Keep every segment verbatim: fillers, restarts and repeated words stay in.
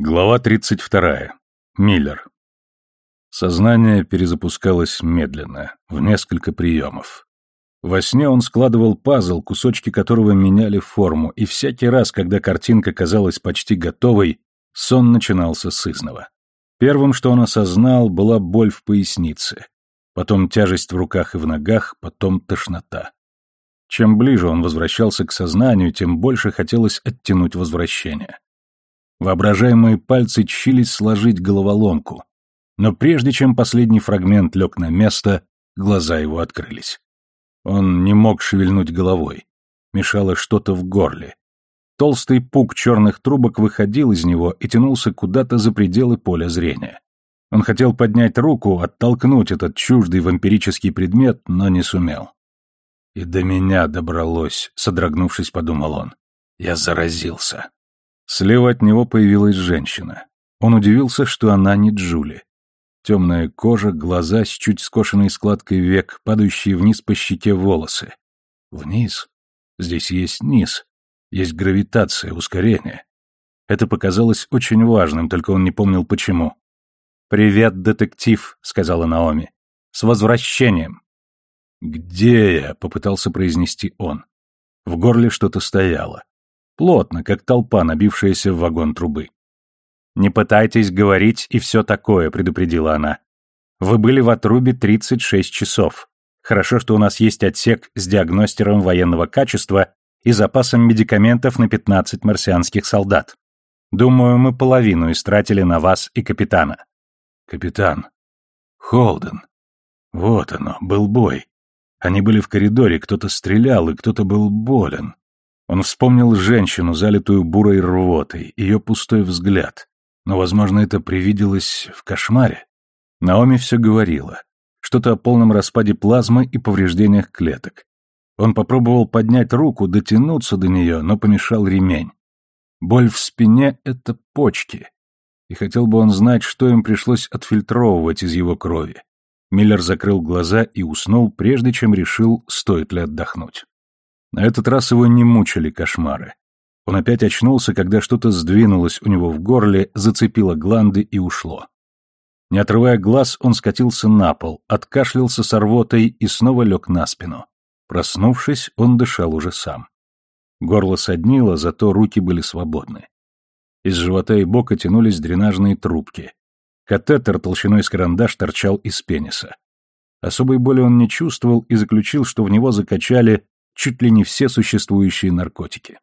Глава тридцать вторая. Миллер. Сознание перезапускалось медленно, в несколько приемов. Во сне он складывал пазл, кусочки которого меняли форму, и всякий раз, когда картинка казалась почти готовой, сон начинался сызнова. Первым, что он осознал, была боль в пояснице, потом тяжесть в руках и в ногах, потом тошнота. Чем ближе он возвращался к сознанию, тем больше хотелось оттянуть возвращение. Воображаемые пальцы тщились сложить головоломку, но прежде чем последний фрагмент лег на место, глаза его открылись. Он не мог шевельнуть головой. Мешало что-то в горле. Толстый пук черных трубок выходил из него и тянулся куда-то за пределы поля зрения. Он хотел поднять руку, оттолкнуть этот чуждый вампирический предмет, но не сумел. «И до меня добралось», — содрогнувшись, подумал он. «Я заразился». Слева от него появилась женщина. Он удивился, что она не Джули. Темная кожа, глаза с чуть скошенной складкой век, падающие вниз по щеке волосы. Вниз? Здесь есть низ. Есть гравитация, ускорение. Это показалось очень важным, только он не помнил почему. «Привет, детектив», — сказала Наоми. «С возвращением». «Где я?» — попытался произнести он. В горле что-то стояло. Плотно, как толпа, набившаяся в вагон трубы. «Не пытайтесь говорить и все такое», — предупредила она. «Вы были в отрубе тридцать шесть часов. Хорошо, что у нас есть отсек с диагностером военного качества и запасом медикаментов на пятнадцать марсианских солдат. Думаю, мы половину истратили на вас и капитана». «Капитан. Холден. Вот оно, был бой. Они были в коридоре, кто-то стрелял, и кто-то был болен». Он вспомнил женщину, залитую бурой рвотой, ее пустой взгляд. Но, возможно, это привиделось в кошмаре. Наоми все говорила. Что-то о полном распаде плазмы и повреждениях клеток. Он попробовал поднять руку, дотянуться до нее, но помешал ремень. Боль в спине — это почки. И хотел бы он знать, что им пришлось отфильтровывать из его крови. Миллер закрыл глаза и уснул, прежде чем решил, стоит ли отдохнуть. На этот раз его не мучили кошмары. Он опять очнулся, когда что-то сдвинулось у него в горле, зацепило гланды и ушло. Не отрывая глаз, он скатился на пол, откашлялся с рвотой и снова лег на спину. Проснувшись, он дышал уже сам. Горло соднило, зато руки были свободны. Из живота и бока тянулись дренажные трубки. Катетер толщиной с карандаш торчал из пениса. Особой боли он не чувствовал и заключил, что в него закачали чуть ли не все существующие наркотики.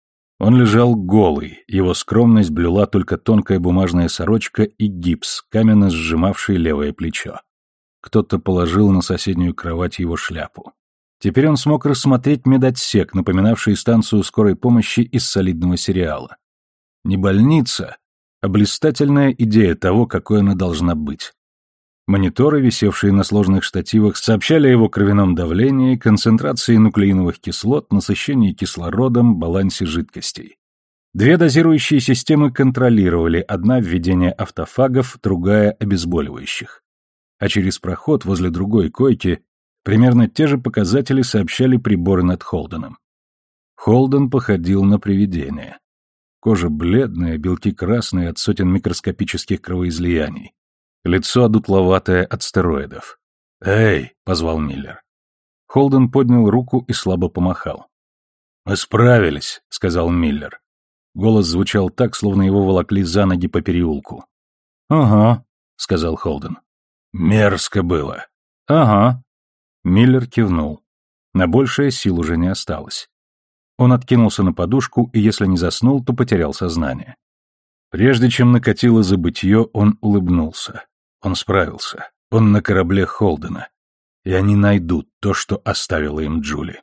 Он лежал голый, его скромность блюла только тонкая бумажная сорочка и гипс, каменно сжимавший левое плечо. Кто-то положил на соседнюю кровать его шляпу. Теперь он смог рассмотреть медотсек, напоминавший станцию скорой помощи из солидного сериала. Не больница, а блистательная идея того, какой она должна быть. Мониторы, висевшие на сложных штативах, сообщали о его кровяном давлении, концентрации нуклеиновых кислот, насыщении кислородом, балансе жидкостей. Две дозирующие системы контролировали, одна введение автофагов, другая обезболивающих. А через проход возле другой койки примерно те же показатели сообщали приборы над Холденом. Холден походил на привидение. Кожа бледная, белки красные от сотен микроскопических кровоизлияний. Лицо одутловатое от стероидов. «Эй!» — позвал Миллер. Холден поднял руку и слабо помахал. «Мы справились», — сказал Миллер. Голос звучал так, словно его волокли за ноги по переулку. «Ага», — сказал Холден. «Мерзко было». «Ага». Миллер кивнул. На большее сил уже не осталось. Он откинулся на подушку и, если не заснул, то потерял сознание. Прежде чем накатило забытье, он улыбнулся. Он справился. Он на корабле Холдена. И они найдут то, что оставила им Джули.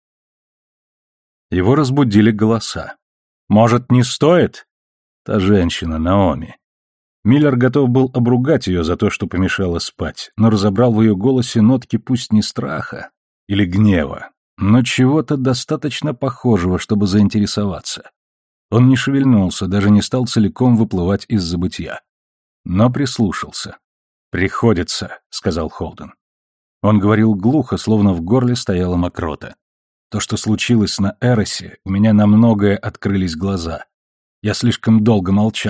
Его разбудили голоса. «Может, не стоит?» Та женщина, Наоми. Миллер готов был обругать ее за то, что помешала спать, но разобрал в ее голосе нотки пусть не страха или гнева, но чего-то достаточно похожего, чтобы заинтересоваться. Он не шевельнулся, даже не стал целиком выплывать из забытья. Но прислушался. «Приходится», — сказал Холден. Он говорил глухо, словно в горле стояла мокрота. «То, что случилось на Эросе, у меня на многое открылись глаза. Я слишком долго молчал.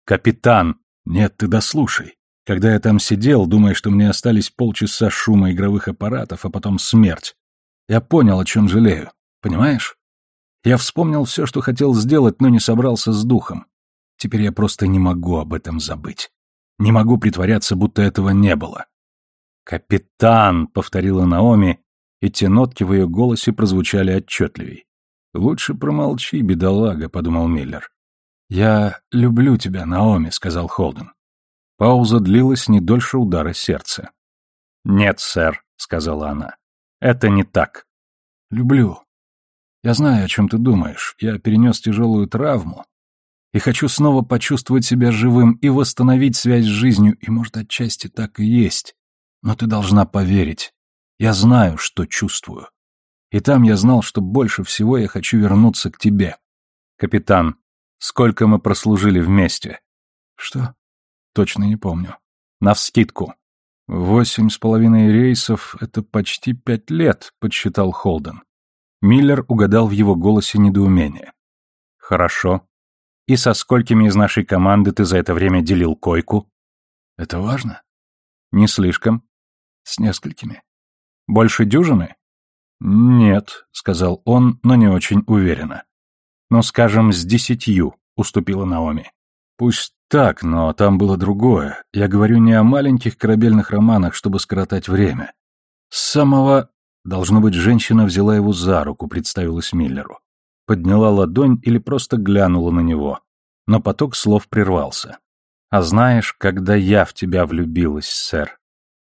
«Капитан!» «Нет, ты дослушай. Когда я там сидел, думая, что мне остались полчаса шума игровых аппаратов, а потом смерть, я понял, о чем жалею. Понимаешь? Я вспомнил все, что хотел сделать, но не собрался с духом. Теперь я просто не могу об этом забыть. Не могу притворяться, будто этого не было». «Капитан!» — повторила Наоми, и те нотки в ее голосе прозвучали отчетливей. «Лучше промолчи, бедолага», — подумал Миллер. «Я люблю тебя, Наоми», — сказал Холден. Пауза длилась не дольше удара сердца. «Нет, сэр», — сказала она, — «это не так». «Люблю. Я знаю, о чем ты думаешь. Я перенес тяжелую травму и хочу снова почувствовать себя живым и восстановить связь с жизнью, и, может, отчасти так и есть. Но ты должна поверить. Я знаю, что чувствую. И там я знал, что больше всего я хочу вернуться к тебе. Капитан, сколько мы прослужили вместе?» «Что?» «Точно не помню». «Навскидку». «Восемь с половиной рейсов — это почти пять лет», — подсчитал Холден. Миллер угадал в его голосе недоумение. «Хорошо. И со сколькими из нашей команды ты за это время делил койку?» «Это важно?» «Не слишком». «С несколькими». «Больше дюжины?» «Нет», — сказал он, но не очень уверенно. «Ну, скажем, с десятью», — уступила Наоми. «Пусть так, но там было другое. Я говорю не о маленьких корабельных романах, чтобы скоротать время. С самого...» Должно быть, женщина взяла его за руку, представилась Миллеру. Подняла ладонь или просто глянула на него. Но поток слов прервался. «А знаешь, когда я в тебя влюбилась, сэр?»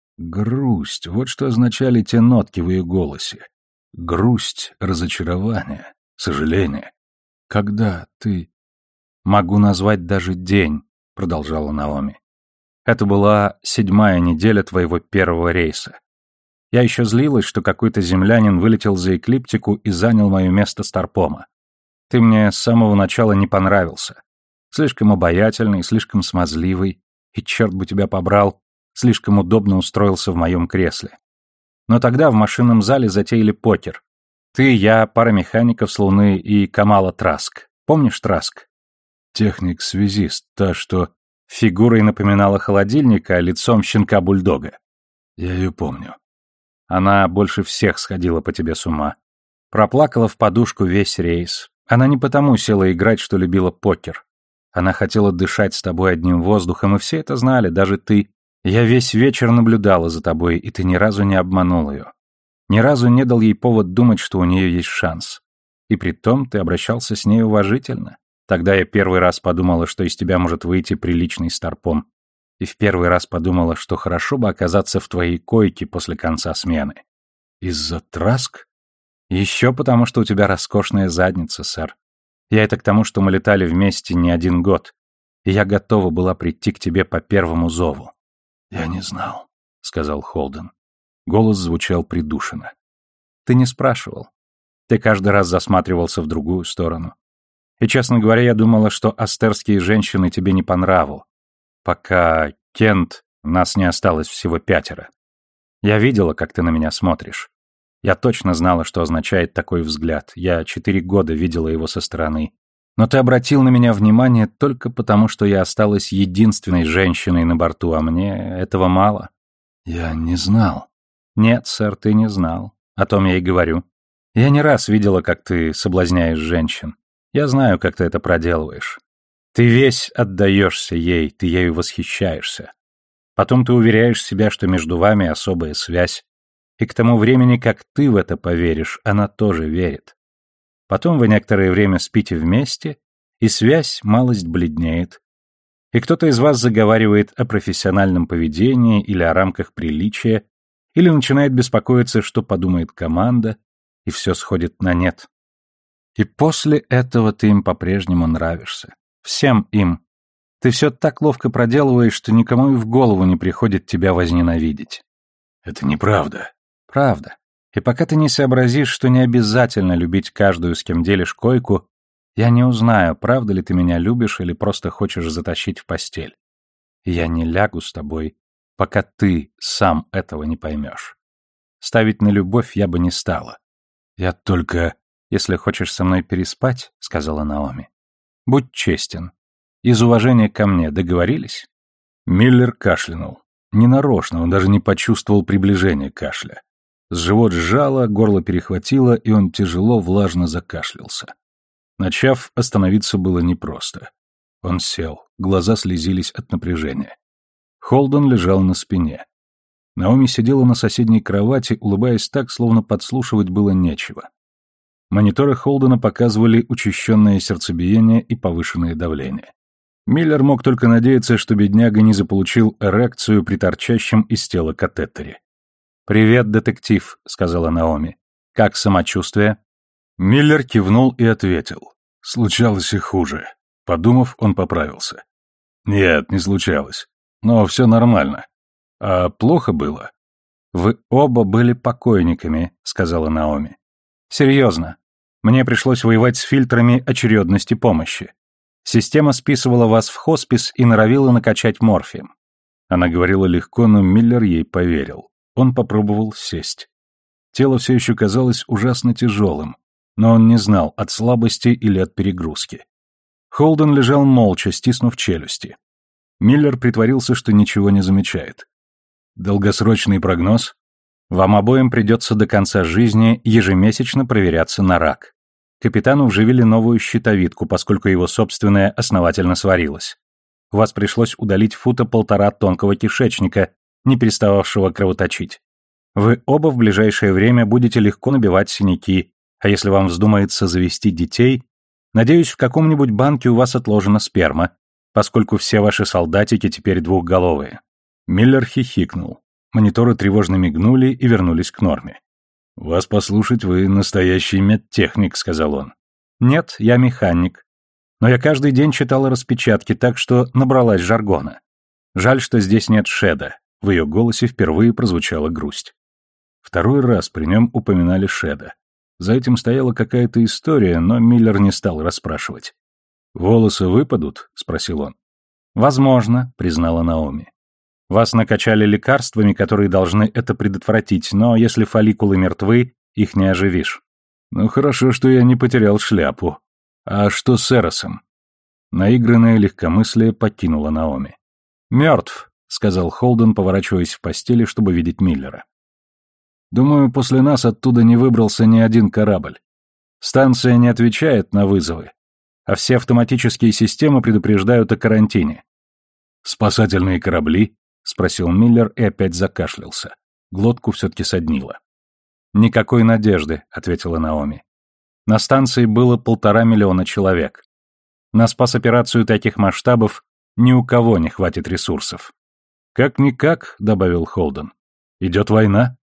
Грусть, вот что означали те нотки в ее голосе. Грусть, разочарование, сожаление. «Когда ты...» «Могу назвать даже день», — продолжала Наоми. «Это была седьмая неделя твоего первого рейса. Я еще злилась, что какой-то землянин вылетел за эклиптику и занял мое место старпома. Ты мне с самого начала не понравился. Слишком обаятельный, слишком смазливый, и, черт бы тебя побрал, слишком удобно устроился в моем кресле. Но тогда в машинном зале затеяли покер. Ты, я, пара механиков с Луны и Камала Траск. Помнишь Траск? Техник-связист, та, что фигурой напоминала холодильника, а лицом щенка-бульдога. Я ее помню. Она больше всех сходила по тебе с ума. Проплакала в подушку весь рейс. Она не потому села играть, что любила покер. Она хотела дышать с тобой одним воздухом, и все это знали, даже ты. Я весь вечер наблюдала за тобой, и ты ни разу не обманул ее. Ни разу не дал ей повод думать, что у нее есть шанс. И притом ты обращался с ней уважительно. Тогда я первый раз подумала, что из тебя может выйти приличный старпом. И в первый раз подумала, что хорошо бы оказаться в твоей койке после конца смены. Из-за Траск? Еще потому, что у тебя роскошная задница, сэр. Я это к тому, что мы летали вместе не один год, и я готова была прийти к тебе по первому зову. Я не знал, — сказал Холден. Голос звучал придушенно. Ты не спрашивал. Ты каждый раз засматривался в другую сторону. И, честно говоря, я думала, что астерские женщины тебе не по нраву. Пока Кент, нас не осталось всего пятеро. Я видела, как ты на меня смотришь. Я точно знала, что означает такой взгляд. Я четыре года видела его со стороны. Но ты обратил на меня внимание только потому, что я осталась единственной женщиной на борту, а мне этого мало. Я не знал. Нет, сэр, ты не знал. О том я и говорю. Я не раз видела, как ты соблазняешь женщин. Я знаю, как ты это проделываешь. Ты весь отдаешься ей, ты ею восхищаешься. Потом ты уверяешь себя, что между вами особая связь, и к тому времени, как ты в это поверишь, она тоже верит. Потом вы некоторое время спите вместе, и связь малость бледнеет. И кто-то из вас заговаривает о профессиональном поведении или о рамках приличия, или начинает беспокоиться, что подумает команда, и все сходит на нет. И после этого ты им по-прежнему нравишься. Всем им. Ты все так ловко проделываешь, что никому и в голову не приходит тебя возненавидеть. Это неправда. Правда. И пока ты не сообразишь, что не обязательно любить каждую, с кем делишь койку, я не узнаю, правда ли ты меня любишь или просто хочешь затащить в постель. И я не лягу с тобой, пока ты сам этого не поймешь. Ставить на любовь я бы не стала. Я только... Если хочешь со мной переспать, — сказала Наоми, — будь честен. Из уважения ко мне договорились?» Миллер кашлянул. Ненарочно, он даже не почувствовал приближения кашля. Живот сжало, горло перехватило, и он тяжело, влажно закашлялся. Начав, остановиться было непросто. Он сел, глаза слезились от напряжения. Холден лежал на спине. Наоми сидела на соседней кровати, улыбаясь так, словно подслушивать было нечего. Мониторы Холдена показывали учащенное сердцебиение и повышенное давление. Миллер мог только надеяться, что бедняга не заполучил эрекцию при торчащем из тела катетере. «Привет, детектив», — сказала Наоми. «Как самочувствие?» Миллер кивнул и ответил. «Случалось и хуже». Подумав, он поправился. «Нет, не случалось. Но все нормально. А плохо было?» «Вы оба были покойниками», — сказала Наоми. «Серьезно. Мне пришлось воевать с фильтрами очередности помощи. Система списывала вас в хоспис и норовила накачать морфием». Она говорила легко, но Миллер ей поверил. Он попробовал сесть. Тело все еще казалось ужасно тяжелым, но он не знал, от слабости или от перегрузки. Холден лежал молча, стиснув челюсти. Миллер притворился, что ничего не замечает. «Долгосрочный прогноз? Вам обоим придется до конца жизни ежемесячно проверяться на рак. Капитану вживили новую щитовидку, поскольку его собственная основательно сварилась. У вас пришлось удалить фута полтора тонкого кишечника, не перестававшего кровоточить. Вы оба в ближайшее время будете легко набивать синяки, а если вам вздумается завести детей, надеюсь, в каком-нибудь банке у вас отложена сперма, поскольку все ваши солдатики теперь двухголовые». Миллер хихикнул. Мониторы тревожно мигнули и вернулись к норме. «Вас послушать, вы настоящий медтехник», — сказал он. «Нет, я механик. Но я каждый день читала распечатки, так что набралась жаргона. Жаль, что здесь нет Шеда». В ее голосе впервые прозвучала грусть. Второй раз при нем упоминали Шеда. За этим стояла какая-то история, но Миллер не стал расспрашивать. «Волосы выпадут?» — спросил он. «Возможно», — признала Наоми. «Вас накачали лекарствами, которые должны это предотвратить, но если фолликулы мертвы, их не оживишь». «Ну хорошо, что я не потерял шляпу. А что с Эросом?» Наигранное легкомыслие покинуло Наоми. «Мертв», — сказал Холден, поворачиваясь в постели, чтобы видеть Миллера. «Думаю, после нас оттуда не выбрался ни один корабль. Станция не отвечает на вызовы, а все автоматические системы предупреждают о карантине». «Спасательные корабли?» — спросил Миллер и опять закашлялся. Глотку все-таки соднило. «Никакой надежды», — ответила Наоми. «На станции было полтора миллиона человек. На спасоперацию таких масштабов ни у кого не хватит ресурсов». «Как-никак», — добавил Холден. «Идет война?»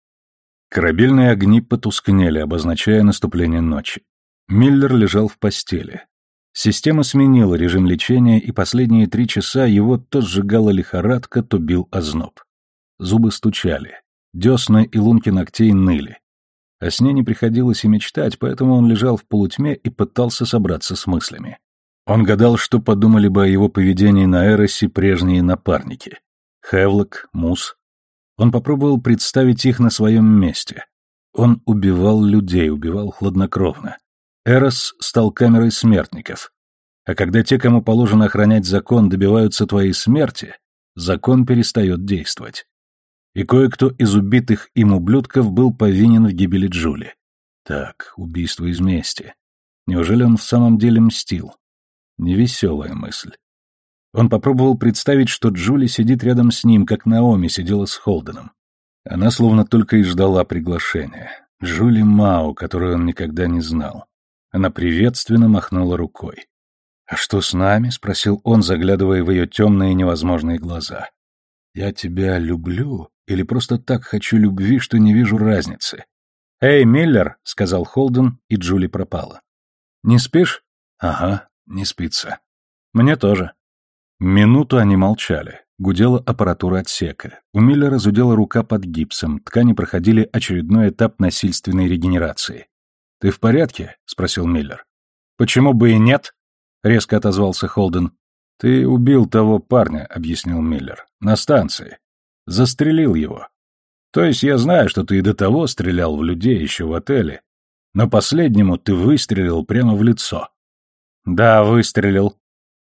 Корабельные огни потускнели, обозначая наступление ночи. Миллер лежал в постели. Система сменила режим лечения, и последние три часа его то сжигала лихорадка, то бил озноб. Зубы стучали, десны и лунки ногтей ныли. О сне не приходилось и мечтать, поэтому он лежал в полутьме и пытался собраться с мыслями. Он гадал, что подумали бы о его поведении на Эросе прежние напарники. Хевлок, Мус. Он попробовал представить их на своем месте. Он убивал людей, убивал хладнокровно. Эрос стал камерой смертников. А когда те, кому положено охранять закон, добиваются твоей смерти, закон перестает действовать. И кое-кто из убитых им ублюдков был повинен в гибели Джули. Так, убийство из мести. Неужели он в самом деле мстил? Невеселая мысль. Он попробовал представить, что Джули сидит рядом с ним, как Наоми сидела с Холденом. Она словно только и ждала приглашения. Джули Мао, которую он никогда не знал. Она приветственно махнула рукой. «А что с нами?» — спросил он, заглядывая в ее темные невозможные глаза. «Я тебя люблю или просто так хочу любви, что не вижу разницы?» «Эй, Миллер!» — сказал Холден, и Джули пропала. «Не спишь?» «Ага, не спится». «Мне тоже». Минуту они молчали. Гудела аппаратура отсека. У Миллера зудела рука под гипсом, ткани проходили очередной этап насильственной регенерации. «Ты в порядке?» — спросил Миллер. «Почему бы и нет?» — резко отозвался Холден. «Ты убил того парня», — объяснил Миллер. «На станции. Застрелил его. То есть я знаю, что ты и до того стрелял в людей еще в отеле, но последнему ты выстрелил прямо в лицо». «Да, выстрелил.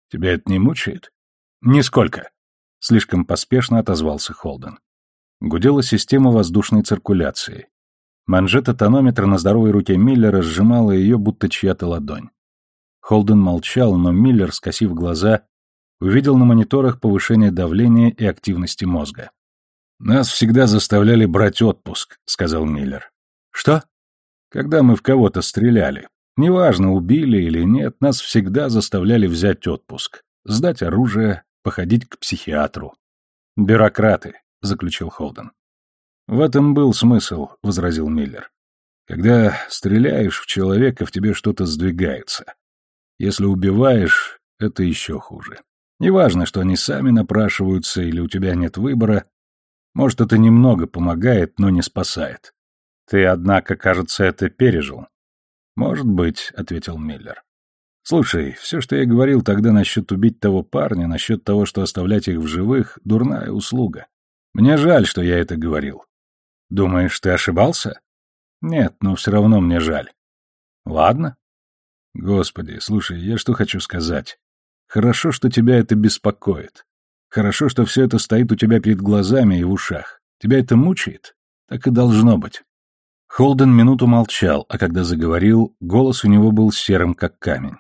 Тебя это не мучает? Нисколько. Слишком поспешно отозвался Холден. Гудела система воздушной циркуляции. Манжета тонометра на здоровой руке Миллера сжимала ее, будто чья-то ладонь. Холден молчал, но Миллер, скосив глаза, увидел на мониторах повышение давления и активности мозга. «Нас всегда заставляли брать отпуск», — сказал Миллер. «Что?» «Когда мы в кого-то стреляли. Неважно, убили или нет, нас всегда заставляли взять отпуск, сдать оружие, походить к психиатру». «Бюрократы», — заключил Холден. «В этом был смысл», — возразил Миллер. «Когда стреляешь в человека, в тебе что-то сдвигается. Если убиваешь, это еще хуже. Неважно, что они сами напрашиваются или у тебя нет выбора. Может, это немного помогает, но не спасает». «Ты, однако, кажется, это пережил». «Может быть», — ответил Миллер. «Слушай, все, что я говорил тогда насчет убить того парня, насчет того, что оставлять их в живых, дурная услуга. Мне жаль, что я это говорил». «Думаешь, ты ошибался?» «Нет, но все равно мне жаль». «Ладно». «Господи, слушай, я что хочу сказать. Хорошо, что тебя это беспокоит. Хорошо, что все это стоит у тебя перед глазами и в ушах. Тебя это мучает? Так и должно быть». Холден минуту молчал, а когда заговорил, голос у него был серым, как камень.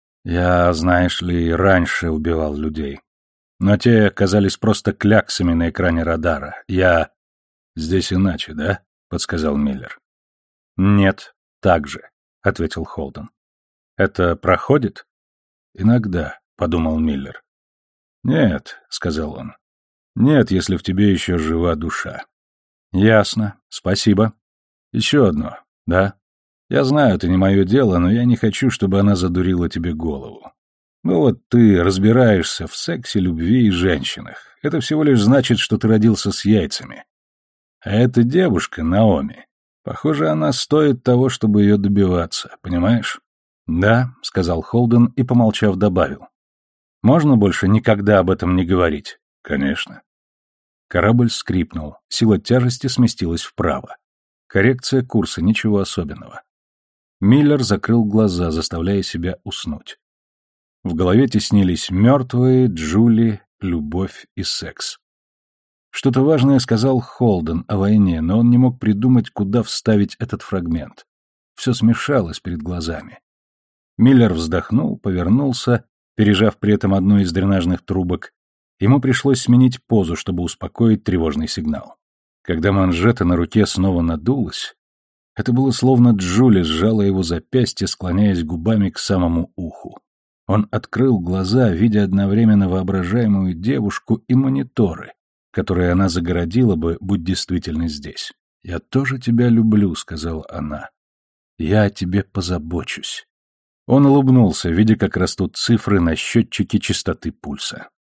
«Я, знаешь ли, раньше убивал людей. Но те казались просто кляксами на экране радара. Я...» «Здесь иначе, да?» — подсказал Миллер. «Нет, так же», — ответил Холден. «Это проходит?» «Иногда», — подумал Миллер. «Нет», — сказал он. «Нет, если в тебе еще жива душа». «Ясно. Спасибо». «Еще одно. Да? Я знаю, это не мое дело, но я не хочу, чтобы она задурила тебе голову. Ну вот ты разбираешься в сексе, любви и женщинах. Это всего лишь значит, что ты родился с яйцами. А эта девушка, Наоми, похоже, она стоит того, чтобы ее добиваться, понимаешь?» «Да», — сказал Холден и, помолчав, добавил. «Можно больше никогда об этом не говорить?» «Конечно». Корабль скрипнул, сила тяжести сместилась вправо. Коррекция курса, ничего особенного. Миллер закрыл глаза, заставляя себя уснуть. В голове теснились мертвые, Джули, любовь и секс. Что-то важное сказал Холден о войне, но он не мог придумать, куда вставить этот фрагмент. Все смешалось перед глазами. Миллер вздохнул, повернулся, пережав при этом одну из дренажных трубок. Ему пришлось сменить позу, чтобы успокоить тревожный сигнал. Когда манжета на руке снова надулась, это было словно Джули сжала его запястье, склоняясь губами к самому уху. Он открыл глаза, видя одновременно воображаемую девушку и мониторы, которые она загородила бы, будь действительно здесь. «Я тоже тебя люблю», — сказала она. «Я о тебе позабочусь». Он улыбнулся, видя, как растут цифры на счетчике частоты пульса.